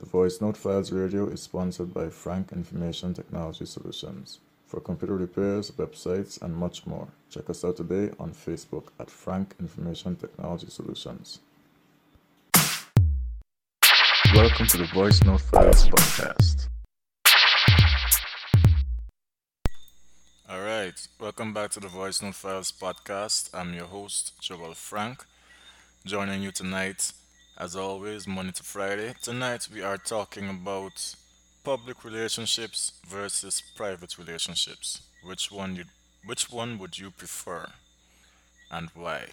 The Voice Note Files Radio is sponsored by Frank Information Technology Solutions. For computer repairs, websites, and much more, check us out today on Facebook at Frank Information Technology Solutions. Welcome to the Voice Note Files podcast. All right, welcome back to the Voice Note Files podcast. I'm your host, Joel Frank, joining you tonight, as always, Monday to Friday. Tonight we are talking about public relationships versus private relationships. Which one would you prefer and why?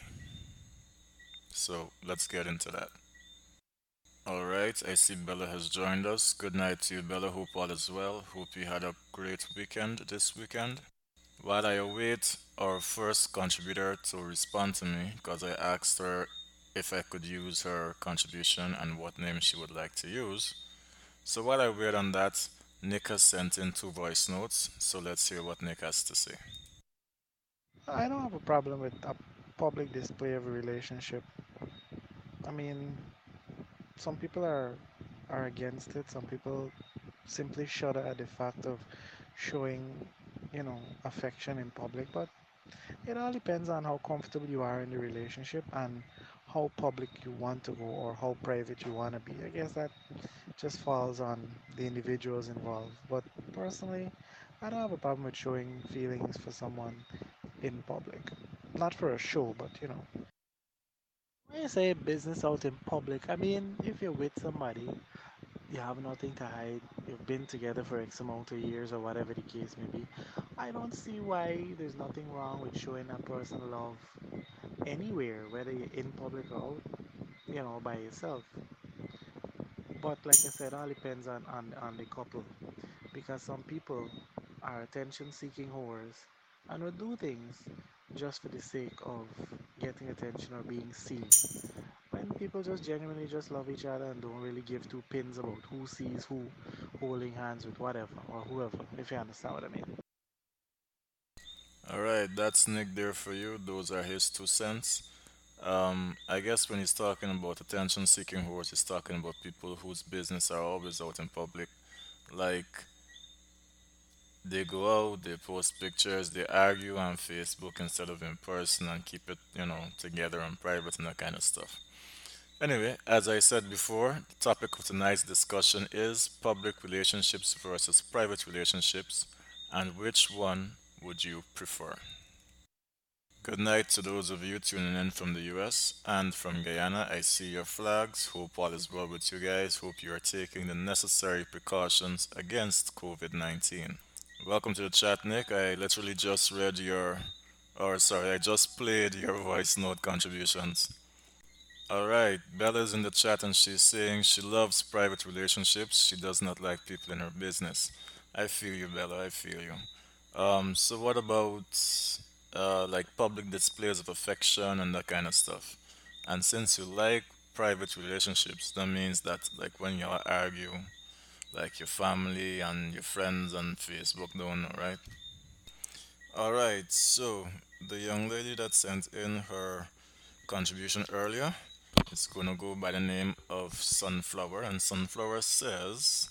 So let's get into that. All right, I see Bella has joined us. Good night to you, Bella. Hope all is well. Hope you had a great weekend this weekend. While I await our first contributor to respond to me, because I asked her if I could use her contribution and what name she would like to use. So while I wait on that, Nick has sent in two voice notes, so let's hear what Nick has to say. I don't have a problem with a public display of a relationship. I mean, some people are against it. Some people simply shudder at the fact of showing, affection in public. But it all depends on how comfortable you are in the relationship and how public you want to go or how private you want to be. I guess that just falls on the individuals involved. But personally, I don't have a problem with showing feelings for someone in public. Not for a show, but when you say business out in public, I mean, if you're with somebody, you have nothing to hide, you've been together for X amount of years or whatever the case may be, I don't see why there's nothing wrong with showing that person love anywhere, whether you're in public or out, by yourself. But like I said, all depends on the couple because some people are attention seeking whores and will do things just for the sake of getting attention or being seen. When people just genuinely just love each other and don't really give two pins about who sees who holding hands with whatever or whoever, if you understand what I mean. All right, that's Nick there for you. Those are his 2 cents. I guess when he's talking about attention-seeking whores, he's talking about people whose business are always out in public. Like they go out, they post pictures, they argue on Facebook instead of in person and keep it, together and private and that kind of stuff. Anyway, as I said before, the topic of tonight's discussion is public relationships versus private relationships, and which one would you prefer? Good night to those of you tuning in from the US and from Guyana. I see your flags. Hope all is well with you guys. Hope you are taking the necessary precautions against COVID 19. Welcome to the chat, Nick. I literally just read or sorry, I just played your voice note contributions. All right, Bella's in the chat and she's saying she loves private relationships. She does not like people in her business. I feel you, Bella. I feel you. So what about like public displays of affection and that kind of stuff? And since you like private relationships, that means that like when you argue, like your family and your friends on Facebook don't know, right? All right, so the young lady that sent in her contribution earlier is gonna go by the name of Sunflower, and Sunflower says,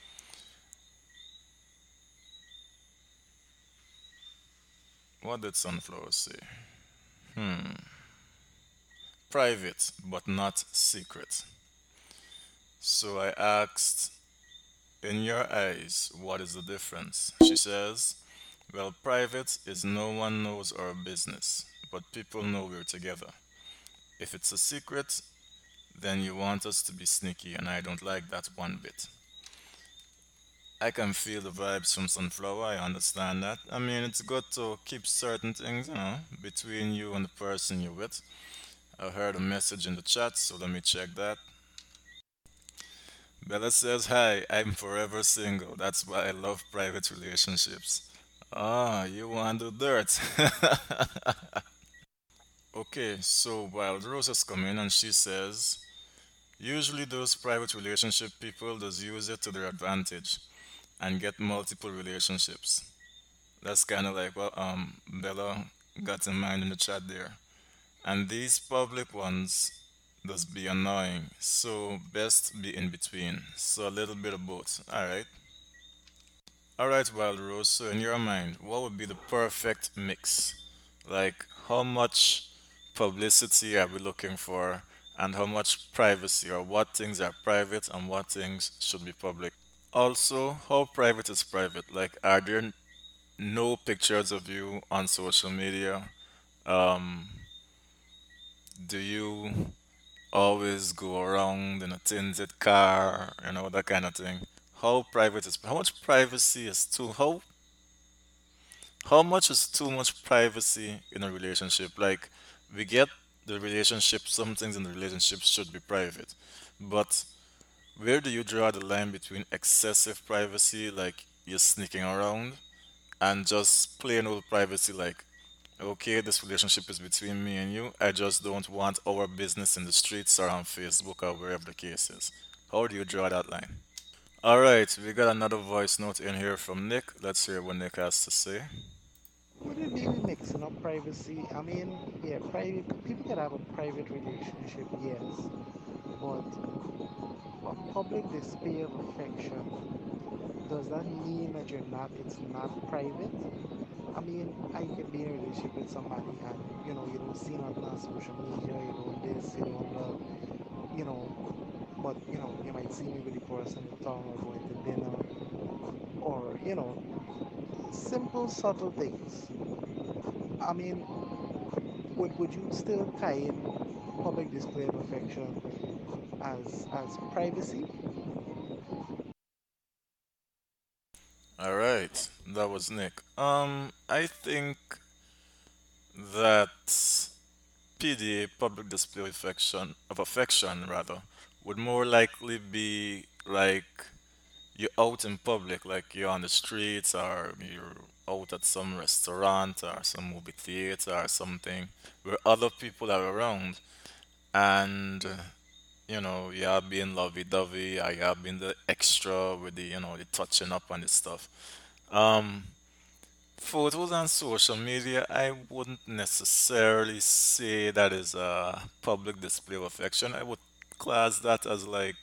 what did Sunflower say? Hmm, private but not secret. So I asked, in your eyes, what is the difference? She says, well, private is no one knows our business, but people know we're together. If it's a secret, then you want us to be sneaky, and I don't like that one bit. I can feel the vibes from Sunflower, I understand that. I mean, it's good to keep certain things, between you and the person you're with. I heard a message in the chat, so let me check that. Bella says, hi, I'm forever single. That's why I love private relationships. Ah, you want the dirt. Okay, so while Rose has come in and she says, usually those private relationship people just use it to their advantage and get multiple relationships. That's kind of like what Bella got in mind in the chat there. And these public ones, Just be annoying. So best be in between. So a little bit of both. All right. All right, Wild Rose. So in your mind, what would be the perfect mix? Like how much publicity are we looking for, and how much privacy, or what things are private and what things should be public? Also, how private is private? Like, are there no pictures of you on social media? Um, do you always go around in a tinted car, that kind of thing? How much privacy is how much is too much privacy in a relationship? Like, we get the relationship, some things in the relationship should be private, but where do you draw the line between excessive privacy, like you're sneaking around, and just plain old privacy, like, okay, this relationship is between me and you. I just don't want our business in the streets or on Facebook or wherever the case is. How do you draw that line? All right, we got another voice note in here from Nick. Let's hear what Nick has to say. Would it be mixing up privacy? I mean, yeah, private people can have a private relationship, yes, but a public display of affection, does that mean that it's not private? I mean, I can be in a relationship with somebody and you don't see nothing on social media, you don't this, you don't that, you know, but you might see me with the person in town or going to dinner or simple subtle things. I mean, would you still tie in public display of affection as privacy? All right, that was Nick. I think that PDA, public display of affection rather, would more likely be like you're out in public, like you're on the streets or you're out at some restaurant or some movie theater or something where other people are around, and you're being lovey-dovey, or you're being the extra with the touching up and the stuff. Um, Photos on social media, I wouldn't necessarily say that is a public display of affection. I would class that as like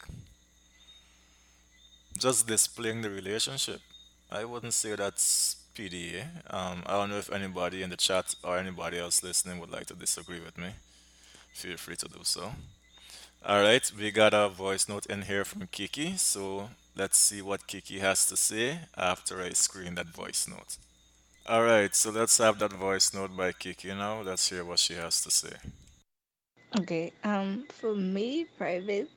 just displaying the relationship. I wouldn't say that's PDA. I don't know if anybody in the chat or anybody else listening would like to disagree with me. Feel free to do so. All right, we got a voice note in here from Kiki, so let's see what Kiki has to say after I screen that voice note. All right, so let's have that voice note by Kiki now. Let's hear what she has to say. Okay. For me, private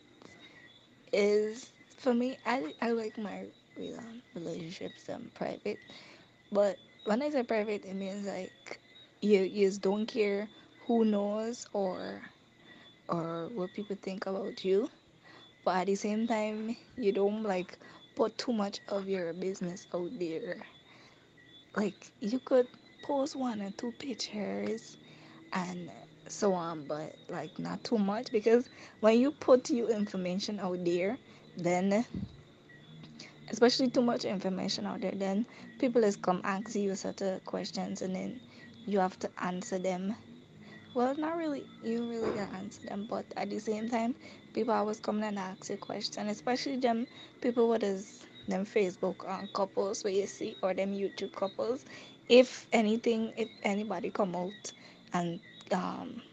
is for me. I like my relationships private, but when I say private, it means like you just don't care who knows or what people think about you. But at the same time, you don't like put too much of your business out there. Like you could post one or two pictures and so on, but like not too much because when you put your information out there, then especially too much information out there, then people is come ask you certain questions and then you have to answer them. Well, not really, you really gotta answer them, but at the same time, people always come and ask you questions, especially them people what is them Facebook couples where you see or them YouTube couples. If anything, if anybody come out and um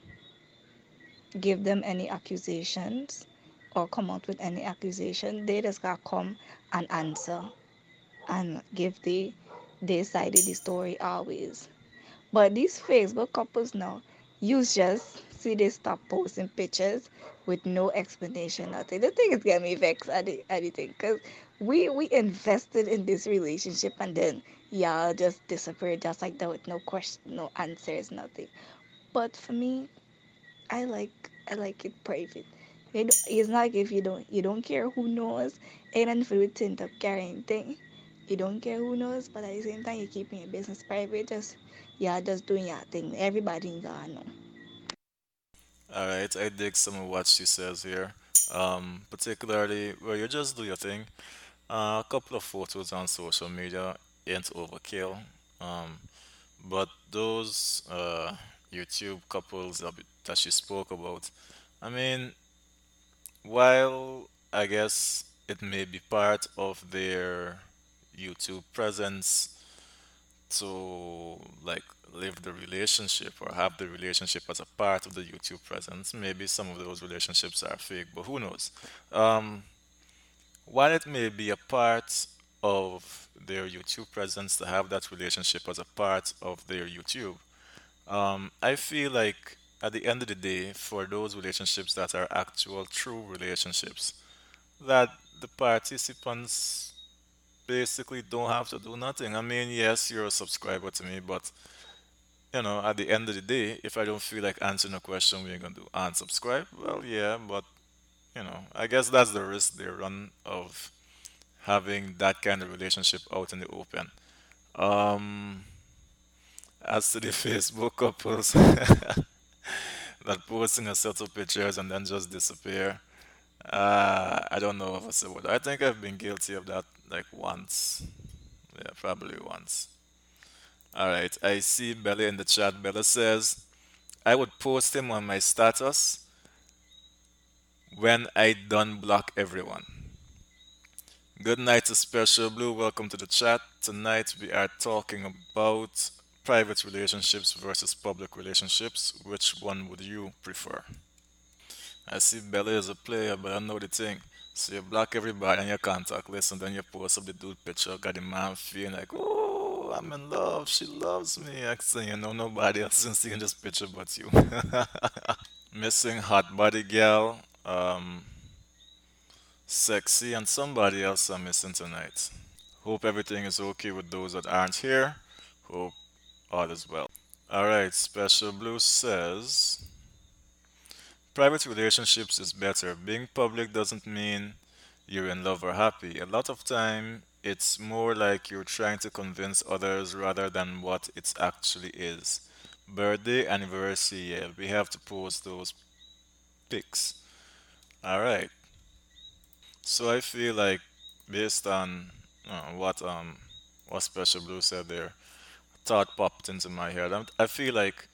give them any accusations or come out with any accusation, they just gotta come and answer and give their side of the story always. But these Facebook couples now, you just see they stop posting pictures with no explanation, nothing. The thing is getting me vexed at the thing, because we invested in this relationship and then y'all just disappear just like that with no question, no answers, nothing. But for me, I like it private. It's not like if you don't care who knows, and if you tend up carrying thing, you don't care who knows, but at the same time you're keeping your business private. Just doing your thing. Everybody gonna know. All right, I dig some of what she says here. Particularly where you just do your thing. A couple of photos on social media ain't overkill. Um, but those YouTube couples that she spoke about, I mean, while I guess it may be part of their YouTube presence to like live the relationship or have the relationship as a part of the YouTube presence, maybe some of those relationships are fake, but who knows? Um, while it may be a part of their YouTube presence to have that relationship as a part of their YouTube, I feel like at the end of the day, for those relationships that are actual true relationships, that the participants basically don't have to do nothing. I mean, yes, you're a subscriber to me, but at the end of the day, if I don't feel like answering a question, we're gonna do unsubscribe. Well, yeah, but I guess that's the risk they run of having that kind of relationship out in the open. Um, as to the Facebook couples that posting a set of pictures and then just disappear, I don't know if I said what. I think I've been guilty of that like once. Yeah, probably once. All right, I see Bella in the chat. Bella says, I would post him on my status when I done block everyone. Good night to Special Blue. Welcome to the chat. Tonight we are talking about private relationships versus public relationships. Which one would you prefer? I see Bella is a player, but I know the thing. So you block everybody on your contact list and then you post up the dude picture, got the man feeling like, oh, I'm in love, she loves me. Actually, nobody else is seeing this picture but you. Missing hot body girl, sexy, and somebody else I'm missing tonight. Hope everything is okay with those that aren't here. Hope all is well. Alright, Special Blue says private relationships is better. Being public doesn't mean you're in love or happy. A lot of time it's more like you're trying to convince others rather than what it actually is. Birthday, anniversary, yeah, we have to post those pics. Alright. So I feel like based on what Special Blue said there, thought popped into my head. I feel like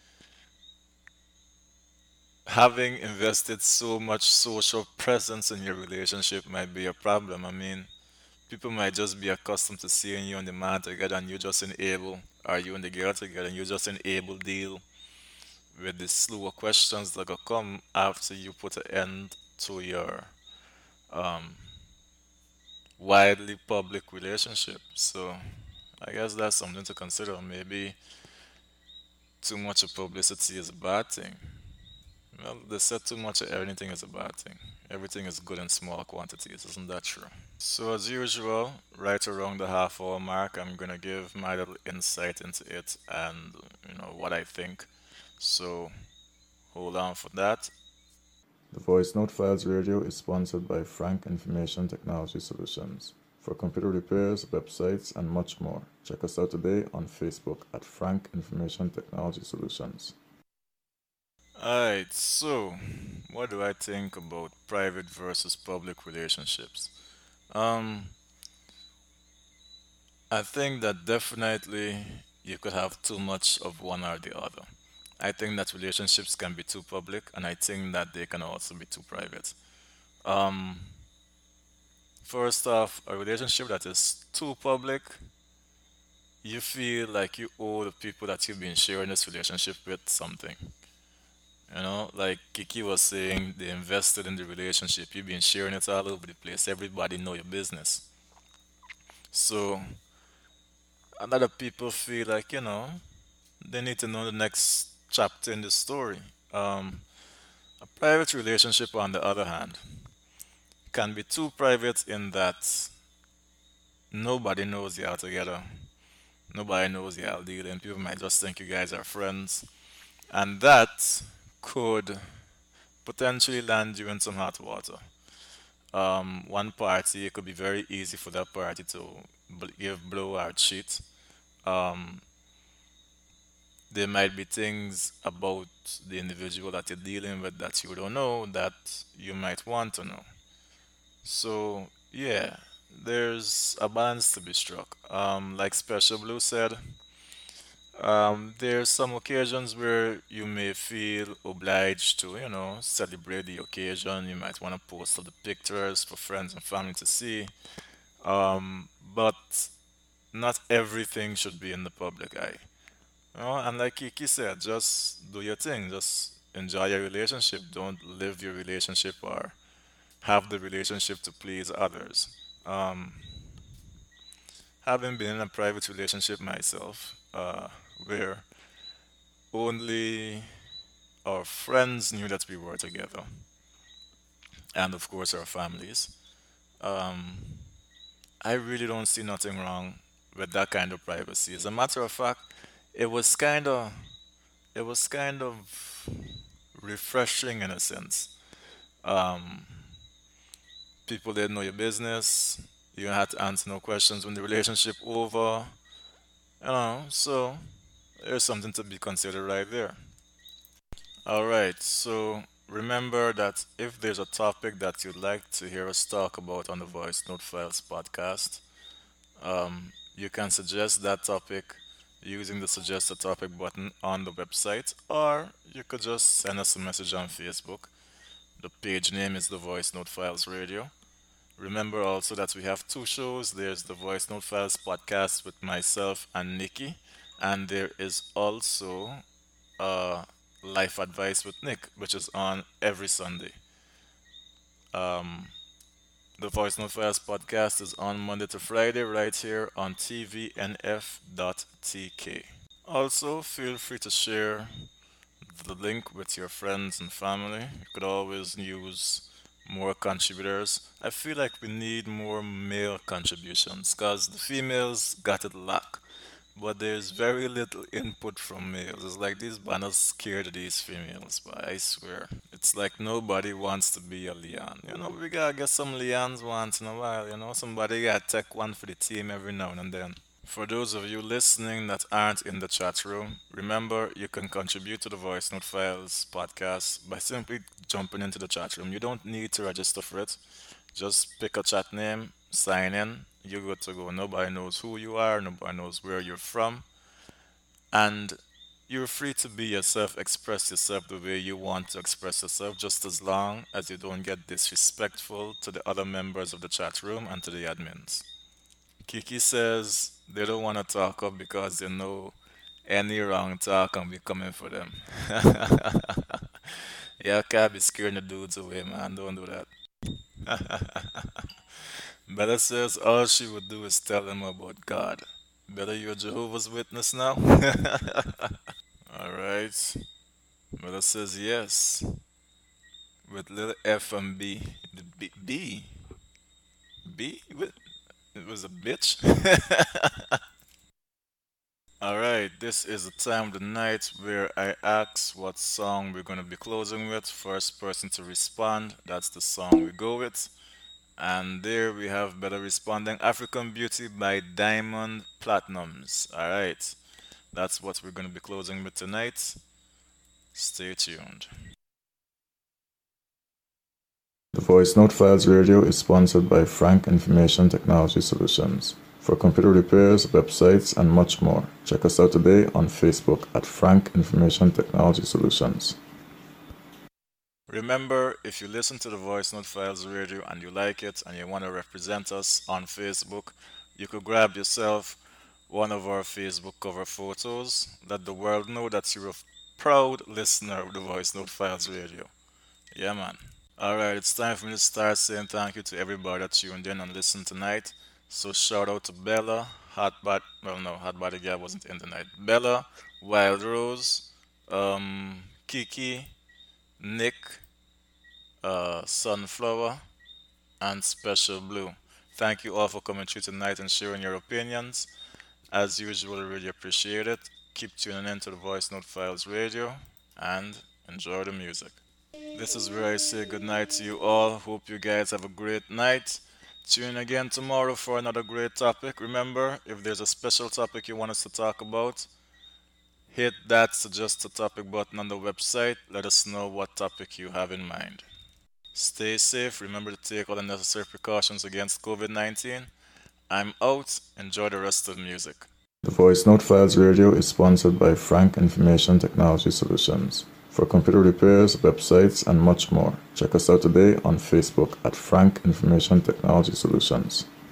having invested so much social presence in your relationship might be a problem. I mean, people might just be accustomed to seeing you and the man together and you just unable, or you and the girl together and you just unable deal with the slew of questions that will come after you put an end to your um, widely public relationship. So I guess that's something to consider. Maybe too much of publicity is a bad thing. Well, they said too much of anything is a bad thing. Everything is good in small quantities, isn't that true? So as usual, right around the half hour mark, I'm gonna give my little insight into it and what I think. So hold on for that. The Voice Note Files Radio is sponsored by Frank Information Technology Solutions for computer repairs, websites, and much more. Check us out today on Facebook at Frank Information Technology Solutions. Alright, so what do I think about private versus public relationships? Um, I think that definitely you could have too much of one or the other. I think that relationships can be too public, and I think that they can also be too private. Um, First off, a relationship that is too public, you feel like you owe the people that you've been sharing this relationship with something. Like Kiki was saying, they invested in the relationship. You've been sharing it all over the place. Everybody know your business. So a lot of people feel like, they need to know the next chapter in the story. A private relationship, on the other hand, can be too private in that nobody knows you all together. Nobody knows you all dealing. People might just think you guys are friends. And that could potentially land you in some hot water. One party, it could be very easy for that party to give blow or cheat. Um, there might be things about the individual that you're dealing with that you don't know that you might want to know. So, yeah, there's a balance to be struck. Like Special Blue said, There's some occasions where you may feel obliged to, celebrate the occasion. You might want to post all the pictures for friends and family to see. But not everything should be in the public eye. And like Kiki said, just do your thing. Just enjoy your relationship. Don't live your relationship or have the relationship to please others. Um, Having been in a private relationship myself, where only our friends knew that we were together, and of course our families. Um, I really don't see nothing wrong with that kind of privacy. As a matter of fact, it was kind of it was kind of refreshing in a sense. Um, People didn't know your business. You had to answer no questions when the relationship over. So there's something to be considered right there. All right, so remember that if there's a topic that you'd like to hear us talk about on the Voice Note Files podcast, you can suggest that topic using the suggest a topic button on the website, or you could just send us a message on Facebook. The page name is the Voice Note Files Radio. Remember also that we have two shows. There's the Voice Note Files podcast with myself and Nikki, and there is also uh, Life Advice with Nick, which is on every Sunday. Um, the Voice Note Files podcast is on Monday to Friday right here on tvnf.tk. Also, feel free to share the link with your friends and family. You could always use more contributors. I feel like we need more male contributions because the females got it locked. But there's very little input from males. It's like these banners scared of these females, but I swear. It's like nobody wants to be a Leon. We gotta get some Leons once in a while, Somebody gotta take one for the team every now and then. For those of you listening that aren't in the chat room, remember you can contribute to the Voice Note Files podcast by simply jumping into the chat room. You don't need to register for it. Just pick a chat name, sign in, you're good to go. Nobody knows who you are, nobody knows where you're from, and you're free to be yourself, express yourself the way you want to express yourself, just as long as you don't get disrespectful to the other members of the chat room and to the admins. Kiki says they don't want to talk up because they know any wrong talk can be coming for them. Yeah, can't be scaring the dudes away, man. Don't do that. Bella says all she would do is tell them about God. Bella, you're Jehovah's Witness now? All right. Bella says yes. With little F and B. The B? B? B? It was a bitch? All right, this is the time of the night where I ask what song we're going to be closing with. First person to respond, that's the song we go with. And there we have better responding African Beauty by Diamond Platinums. All right, that's what we're going to be closing with tonight. Stay tuned. The Voice Note Files Radio is sponsored by Frank Information Technology Solutions. For computer repairs, websites, and much more, check us out today on Facebook at Frank Information Technology Solutions. Remember, if you listen to the Voice Note Files Radio and you like it and you want to represent us on Facebook, you could grab yourself one of our Facebook cover photos. Let the world know that you're a proud listener of the Voice Note Files Radio. Yeah, man. Alright, it's time for me to start saying thank you to everybody that tuned in and listened tonight. So shout out to Bella, well no, Hot Body Girl wasn't in tonight. Bella, Wild Rose, Kiki, Nick, Sunflower, and Special Blue. Thank you all for coming through tonight and sharing your opinions. As usual, I really appreciate it. Keep tuning in to the Voice Note Files Radio and enjoy the music. This is where I say goodnight to you all. Hope you guys have a great night. Tune in again tomorrow for another great topic. Remember, if there's a special topic you want us to talk about, hit that suggest a topic button on the website. Let us know what topic you have in mind. Stay safe. Remember to take all the necessary precautions against COVID 19. I'm out. Enjoy the rest of the music. The Voice Note Files Radio is sponsored by Frank Information Technology Solutions. For computer repairs, websites, and much more, check us out today on Facebook at Frank Information Technology Solutions.